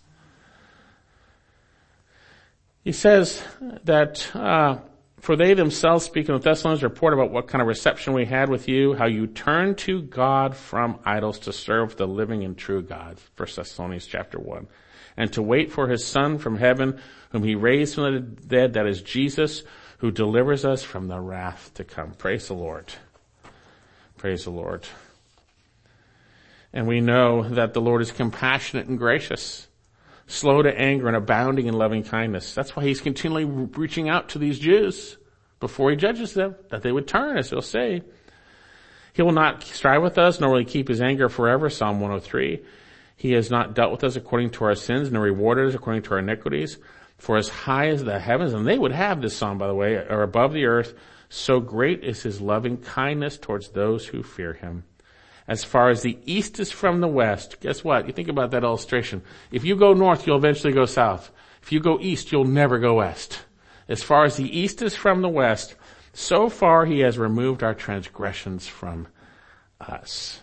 He says that, uh, for they themselves, speaking of Thessalonians, report about what kind of reception we had with you, how you turned to God from idols to serve the living and true God. First Thessalonians chapter one. and to wait for his Son from heaven, whom he raised from the dead, that is Jesus, who delivers us from the wrath to come. Praise the Lord. Praise the Lord. And we know that the Lord is compassionate and gracious, slow to anger and abounding in loving kindness. That's why he's continually reaching out to these Jews before he judges them, that they would turn, as he'll say. He will not strive with us, nor will he keep his anger forever, Psalm one oh three. He has not dealt with us according to our sins, nor rewarded us according to our iniquities. For as high as the heavens, and they would have this psalm, by the way, are above the earth, so great is his loving kindness towards those who fear him. As far as the east is from the west, guess what? You think about that illustration. If you go north, you'll eventually go south. If you go east, you'll never go west. As far as the east is from the west, so far he has removed our transgressions from us.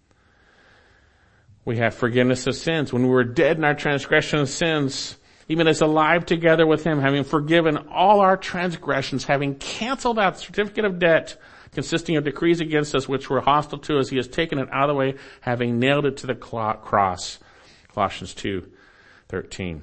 We have forgiveness of sins. When we were dead in our transgression and sins, even as alive together with him, having forgiven all our transgressions, having canceled out the certificate of debt consisting of decrees against us which were hostile to us, he has taken it out of the way, having nailed it to the cross. Colossians two thirteen.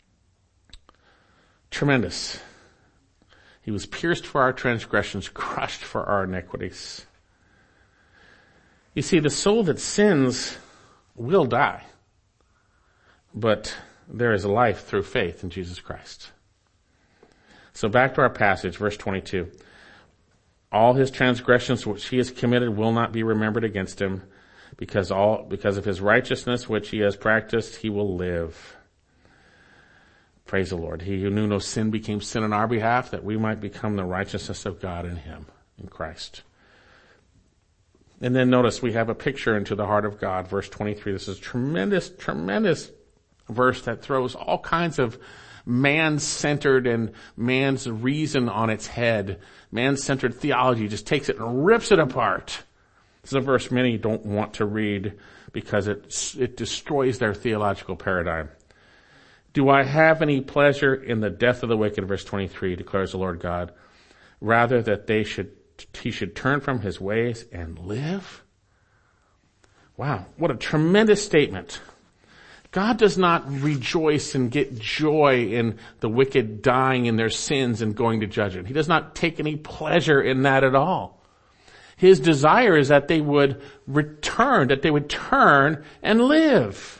Tremendous. He was pierced for our transgressions, crushed for our iniquities. You see, the soul that sins will die, but there is a life through faith in Jesus Christ. So back to our passage, verse twenty-two. All his transgressions which he has committed will not be remembered against him, because all, because of his righteousness which he has practiced, he will live. Praise the Lord. He who knew no sin became sin on our behalf, that we might become the righteousness of God in him, in Christ. And then notice we have a picture into the heart of God, verse twenty-three. This is tremendous, tremendous verse that throws all kinds of man-centered and man's reason on its head. Man-centered theology just takes it and rips it apart. This is a verse many don't want to read because it, it destroys their theological paradigm. Do I have any pleasure in the death of the wicked, verse twenty-three, declares the Lord God, rather that they should, he should turn from his ways and live? Wow, what a tremendous statement. God does not rejoice and get joy in the wicked dying in their sins and going to judgment. He does not take any pleasure in that at all. His desire is that they would return, that they would turn and live.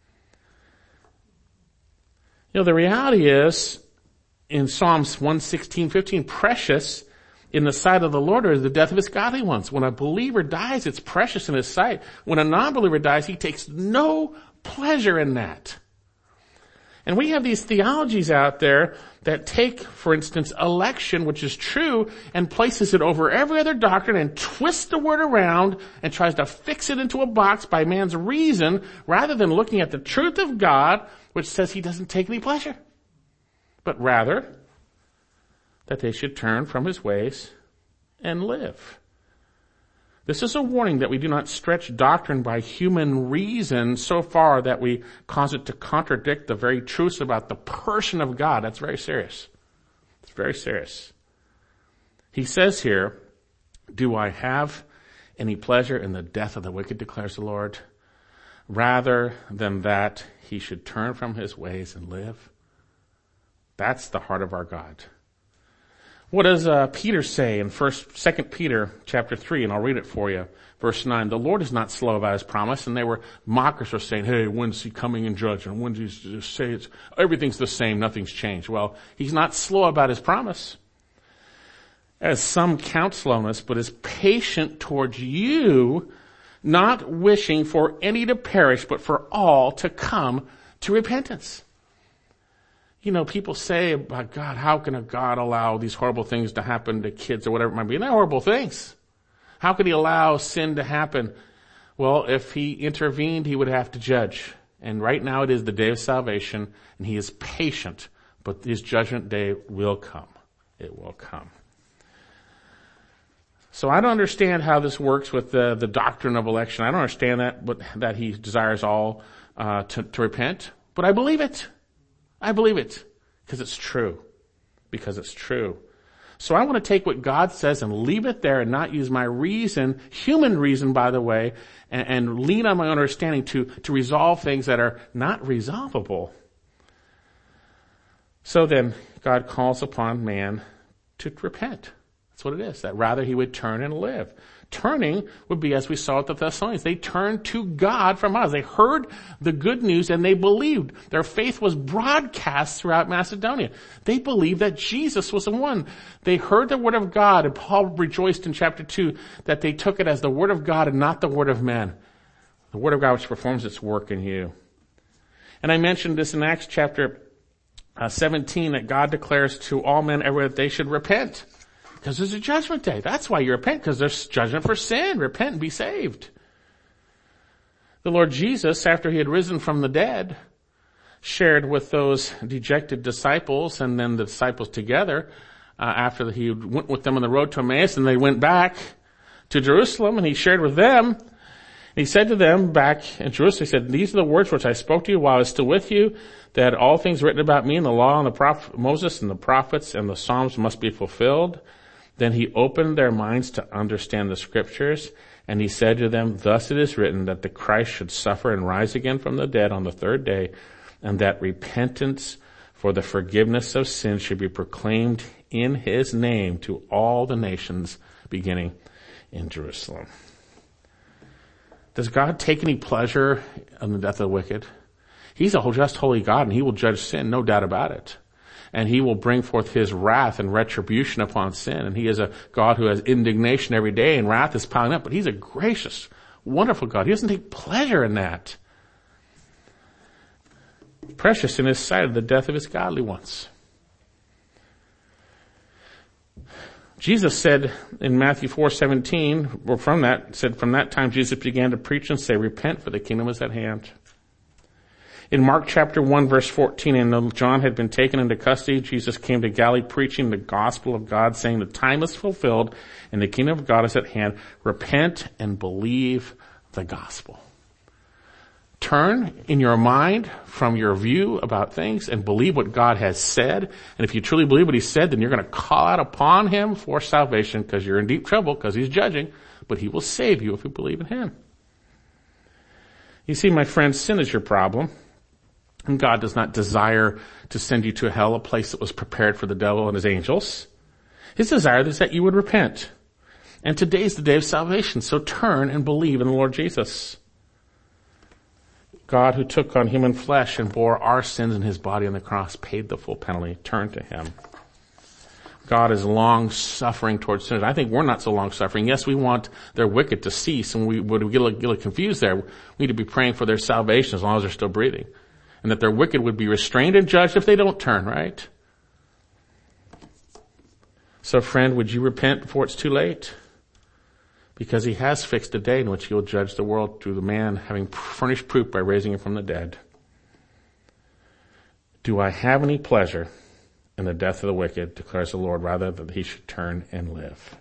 You know, the reality is, in Psalms one sixteen, fifteen, precious in the sight of the Lord is the death of his godly ones. When a believer dies, it's precious in his sight. When a non-believer dies, he takes no pleasure in that. And we have these theologies out there that take, for instance, election, which is true, and places it over every other doctrine and twists the word around and tries to fix it into a box by man's reason rather than looking at the truth of God, which says he doesn't take any pleasure, but rather that they should turn from his ways and live. This is a warning that we do not stretch doctrine by human reason so far that we cause it to contradict the very truths about the person of God. That's very serious. It's very serious. He says here, do I have any pleasure in the death of the wicked, declares the Lord, rather than that he should turn from his ways and live? That's the heart of our God. What does uh, Peter say in First, Second Peter chapter three? And I'll read it for you. Verse nine. The Lord is not slow about his promise, and they were mockers were saying, "Hey, when's he coming in judgment? When does he just say it's everything's the same, nothing's changed?" Well, he's not slow about his promise, as some count slowness, but is patient towards you, not wishing for any to perish, but for all to come to repentance. You know, people say about God, how can a God allow these horrible things to happen to kids or whatever it might be? And they're horrible things. How could he allow sin to happen? Well, if he intervened, he would have to judge. And right now it is the day of salvation, and he is patient, but his judgment day will come. It will come. So I don't understand how this works with the, the doctrine of election. I don't understand that, but that he desires all uh, to, to repent. But I believe it. I believe it because it's true. Because it's true. So I want to take what God says and leave it there and not use my reason, human reason, by the way, and, and lean on my own understanding to, to resolve things that are not resolvable. So then, God calls upon man to repent. That's what it is, that rather he would turn and live. Turning would be, as we saw at the Thessalonians, they turned to God from us. They heard the good news and they believed. Their faith was broadcast throughout Macedonia. They believed that Jesus was the one. They heard the word of God, and Paul rejoiced in chapter two that they took it as the word of God and not the word of men. The word of God which performs its work in you. And I mentioned this in Acts chapter uh, seventeen, that God declares to all men everywhere that they should repent. Because there's a judgment day. That's why you repent, because there's judgment for sin. Repent and be saved. The Lord Jesus, after he had risen from the dead, shared with those dejected disciples, and then the disciples together, uh, after he went with them on the road to Emmaus, and they went back to Jerusalem, and he shared with them, and he said to them back in Jerusalem, he said, these are the words which I spoke to you while I was still with you, that all things written about me in the law and the prophet, Moses and the prophets and the Psalms must be fulfilled. Then he opened their minds to understand the scriptures, and he said to them, thus it is written that the Christ should suffer and rise again from the dead on the third day, and that repentance for the forgiveness of sins should be proclaimed in his name to all the nations, beginning in Jerusalem. Does God take any pleasure in the death of the wicked? He's a just, holy God, and he will judge sin, no doubt about it. And he will bring forth his wrath and retribution upon sin. And he is a God who has indignation every day, and wrath is piling up. But he's a gracious, wonderful God. He doesn't take pleasure in that. Precious in his sight are the death of his godly ones. Jesus said in Matthew four seventeen, or from that, said from that time Jesus began to preach and say, repent, for the kingdom is at hand. In Mark chapter one verse fourteen, and John had been taken into custody, Jesus came to Galilee preaching the gospel of God, saying the time is fulfilled and the kingdom of God is at hand. Repent and believe the gospel. Turn in your mind from your view about things and believe what God has said. And if you truly believe what he said, then you're going to call out upon him for salvation, because you're in deep trouble because he's judging, but he will save you if you believe in him. You see, my friends, sin is your problem. And God does not desire to send you to hell, a place that was prepared for the devil and his angels. His desire is that you would repent. And today is the day of salvation, so turn and believe in the Lord Jesus. God, who took on human flesh and bore our sins in his body on the cross, paid the full penalty. Turn to him. God is long-suffering towards sinners. I think we're not so long-suffering. Yes, we want their wicked to cease, and we would get a little, get a little confused there. We need to be praying for their salvation as long as they're still breathing. And that their wicked would be restrained and judged if they don't turn, right? So friend, would you repent before it's too late? Because he has fixed a day in which he will judge the world through the man having furnished proof by raising him from the dead. Do I have any pleasure in the death of the wicked, declares the Lord, rather that he should turn and live?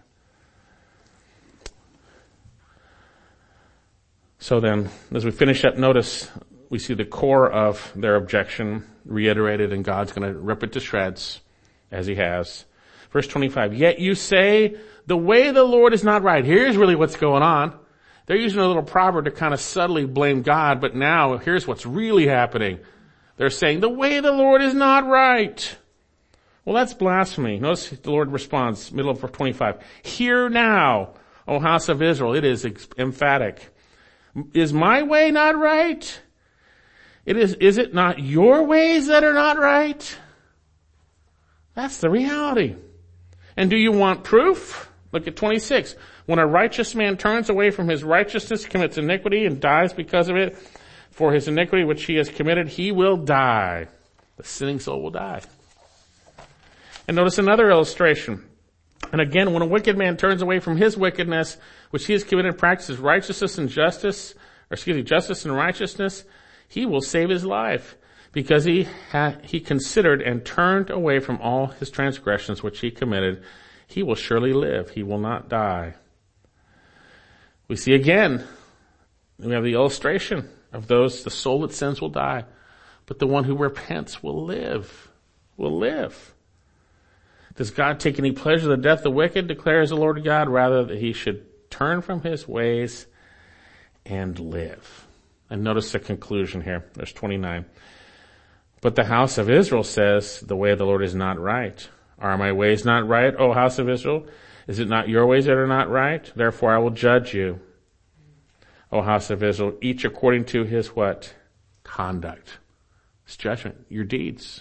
So then, as we finish up, notice we see the core of their objection reiterated, and God's going to rip it to shreds, as he has. Verse twenty-five, yet you say, the way of the Lord is not right. Here's really what's going on. They're using a little proverb to kind of subtly blame God, but now here's what's really happening. They're saying, the way of the Lord is not right. Well, that's blasphemy. Notice the Lord responds, middle of verse twenty-five, hear now, O house of Israel. It is emphatic. Is my way not right? It is, is it not your ways that are not right? That's the reality. And do you want proof? Look at twenty-six. When a righteous man turns away from his righteousness, commits iniquity, and dies because of it, for his iniquity which he has committed, he will die. The sinning soul will die. And notice another illustration. And again, when a wicked man turns away from his wickedness, which he has committed, and practices righteousness and justice, or excuse me, justice and righteousness, he will save his life, because he ha- he considered and turned away from all his transgressions which he committed. He will surely live. He will not die. We see again, we have the illustration of those, the soul that sins will die, but the one who repents will live, will live. Does God take any pleasure in the death of the wicked, declares the Lord God, rather that he should turn from his ways and live? And notice the conclusion here, verse twenty-nine. But the house of Israel says, the way of the Lord is not right. Are my ways not right, O house of Israel? Is it not your ways that are not right? Therefore I will judge you, O house of Israel, each according to his what? Conduct. It's judgment, your deeds.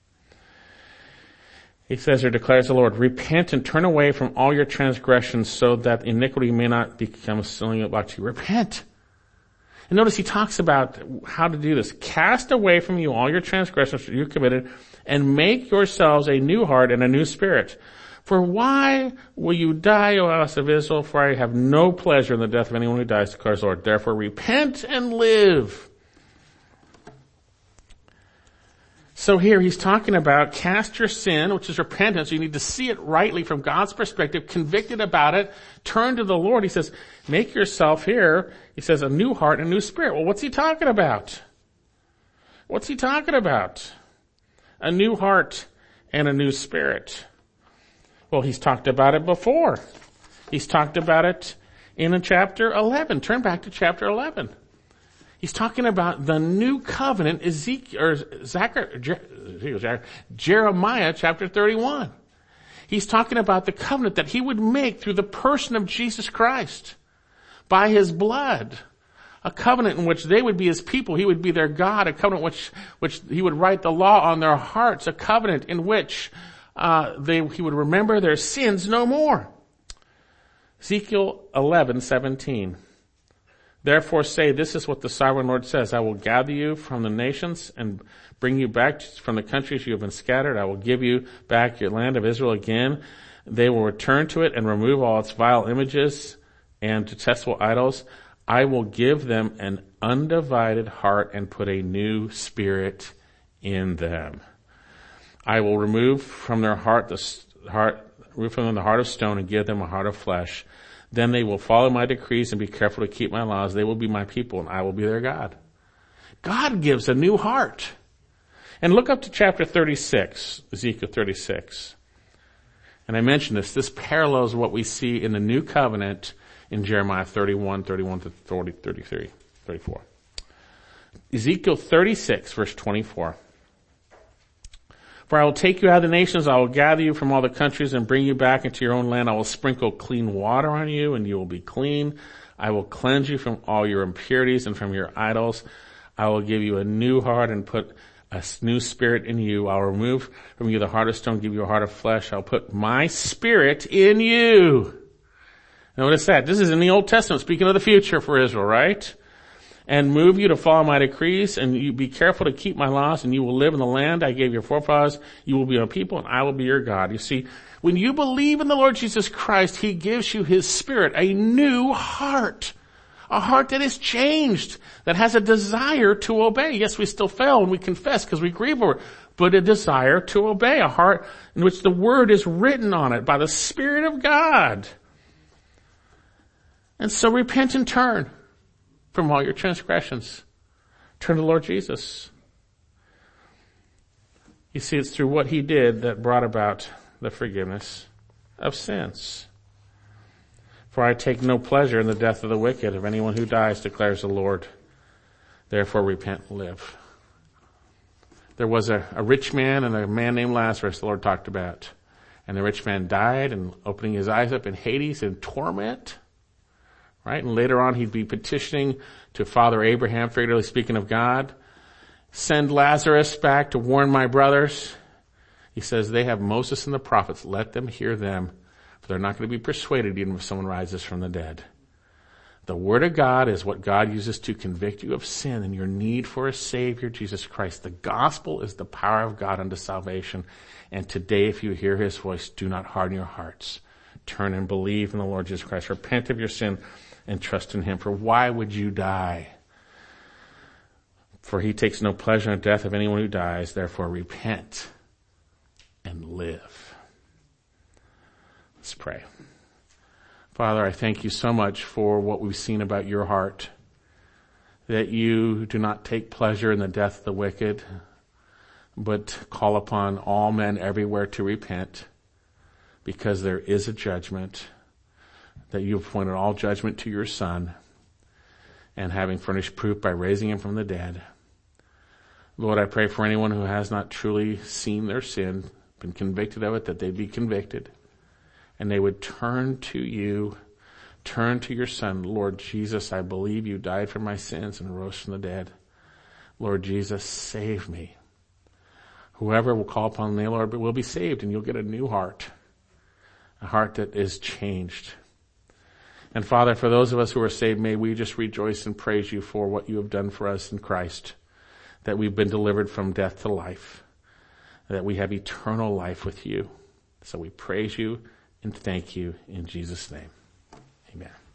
He says or declares the Lord, repent and turn away from all your transgressions so that iniquity may not become a stumbling block to you. Repent. And notice he talks about how to do this. Cast away from you all your transgressions that you committed and make yourselves a new heart and a new spirit. For why will you die, O house of Israel? For I have no pleasure in the death of anyone who dies, declares the Lord. Therefore repent and live. So here he's talking about cast your sin, which is repentance. You need to see it rightly from God's perspective, convicted about it, turn to the Lord. He says, make yourself here, he says, a new heart and a new spirit. Well, what's he talking about? What's he talking about? A new heart and a new spirit. Well, he's talked about it before. He's talked about it in chapter eleven. Turn back to chapter eleven. He's talking about the new covenant, Ezekiel, or Zechariah, Jeremiah chapter thirty-one. He's talking about the covenant that he would make through the person of Jesus Christ by his blood. A covenant in which they would be his people. He would be their God. A covenant which, which he would write the law on their hearts. A covenant in which, uh, they, he would remember their sins no more. Ezekiel eleven seventeen. Therefore say, this is what the sovereign Lord says. I will gather you from the nations and bring you back from the countries you have been scattered. I will give you back your land of Israel again. They will return to it and remove all its vile images and detestable idols. I will give them an undivided heart and put a new spirit in them. I will remove from their heart the heart, remove from them the heart of stone and give them a heart of flesh. Then they will follow my decrees and be careful to keep my laws. They will be my people and I will be their God. God gives a new heart. And look up to chapter thirty-six, Ezekiel thirty-six. And I mentioned this. This parallels what we see in the new covenant in Jeremiah thirty-one, thirty-one to thirty, thirty-three, thirty-four. Ezekiel thirty-six, verse twenty-four. For I will take you out of the nations, I will gather you from all the countries and bring you back into your own land. I will sprinkle clean water on you and you will be clean. I will cleanse you from all your impurities and from your idols. I will give you a new heart and put a new spirit in you. I'll remove from you the heart of stone, give you a heart of flesh. I'll put my spirit in you. Notice that. This is in the Old Testament, speaking of the future for Israel, right? And move you to follow my decrees, and you be careful to keep my laws, and you will live in the land I gave your forefathers. You will be my people, and I will be your God. You see, when you believe in the Lord Jesus Christ, he gives you his spirit, a new heart. A heart that is changed, that has a desire to obey. Yes, we still fail and we confess because we grieve over it, but a desire to obey, a heart in which the word is written on it by the Spirit of God. And so repent and turn from all your transgressions. Turn to the Lord Jesus. You see, it's through what he did that brought about the forgiveness of sins. For I take no pleasure in the death of the wicked, of anyone who dies, declares the Lord. Therefore repent and live. There was a, a rich man and a man named Lazarus the Lord talked about. And the rich man died, and opening his eyes up in Hades in torment. Right? And later on he'd be petitioning to Father Abraham, figuratively speaking of God. Send Lazarus back to warn my brothers. He says, they have Moses and the prophets. Let them hear them. For they're not going to be persuaded even if someone rises from the dead. The Word of God is what God uses to convict you of sin and your need for a Savior, Jesus Christ. The gospel is the power of God unto salvation. And today, if you hear his voice, do not harden your hearts. Turn and believe in the Lord Jesus Christ. Repent of your sin and trust in him. For why would you die? For he takes no pleasure in the death of anyone who dies. Therefore repent and live. Let's pray. Father, I thank you so much for what we've seen about your heart, that you do not take pleasure in the death of the wicked, but call upon all men everywhere to repent, because there is a judgment, that you have appointed all judgment to your Son, and having furnished proof by raising him from the dead, Lord, I pray for anyone who has not truly seen their sin, been convicted of it, that they'd be convicted, and they would turn to you, turn to your Son. Lord Jesus, I believe you died for my sins and rose from the dead. Lord Jesus, save me. Whoever will call upon the name, Lord, will be saved, and you'll get a new heart, a heart that is changed. And Father, for those of us who are saved, may we just rejoice and praise you for what you have done for us in Christ, that we've been delivered from death to life, that we have eternal life with you. So we praise you and thank you in Jesus' name. Amen.